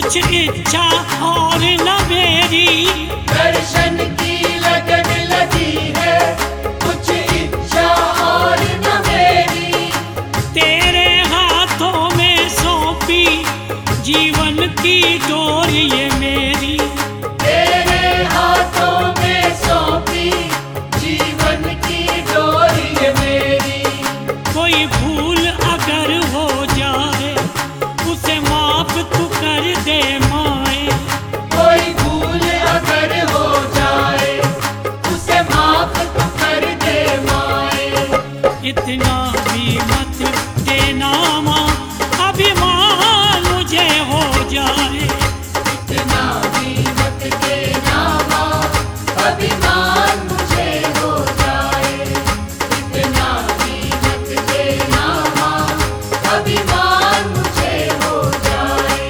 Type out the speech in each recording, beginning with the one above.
कुछ इच्छा और न मेरी, दर्शन की लगन लगी है, कुछ इच्छा और न मेरी। तेरे हाथों में सौंपी जीवन की डोर ये मेरी, तेरे हाथों में सौंपी जीवन की डोर ये मेरी। कोई भूल अगर हो जाए उसे माफ तू कर दे माए, कोई भूल अगर हो जाए उसे माफ तू कर दे माए। इतना भी मत देना माँ, अभिमान मुझे हो जाए। इतना भी मत देना माँ, अभिमान मुझे हो जाए। इतना भी मत देना माँ, अभिमान मुझे हो जाए।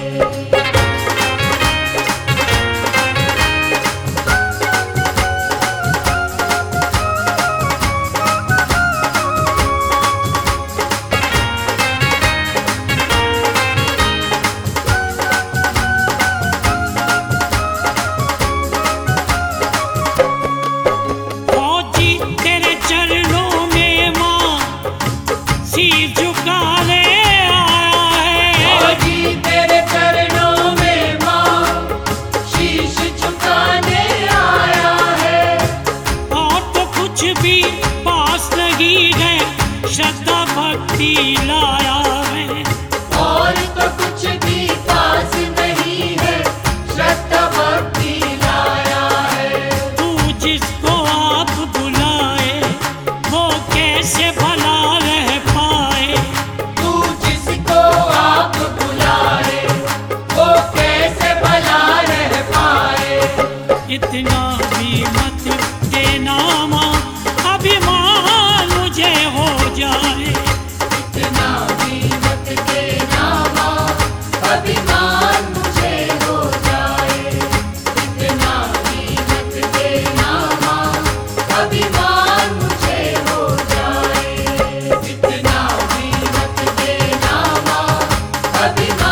फौजी तेरे चरणों में माँ सिर झुका ले आया है, फौजी तेरे चरणों में माँ शीश झुकाने आया है। और तो कुछ भी पास नहीं है, श्रद्धा भक्ति लाया है। और तो कुछ भी पास नहीं है, श्रद्धा भक्ति लाया है। तू जिसको आप बुलाए वो कैसे भला रह पाए, तू जिसको आप बुलाए वो कैसे भला रह पाए। इतना भी मत देना माँ, अभिमान मुझे हो जाए। इतना भी मत देना माँ, अभिमान मुझे हो जाए। इतना भी मत देना माँ, अभिमान मुझे हो जाए। इतना भी मत देना माँ, अभिमान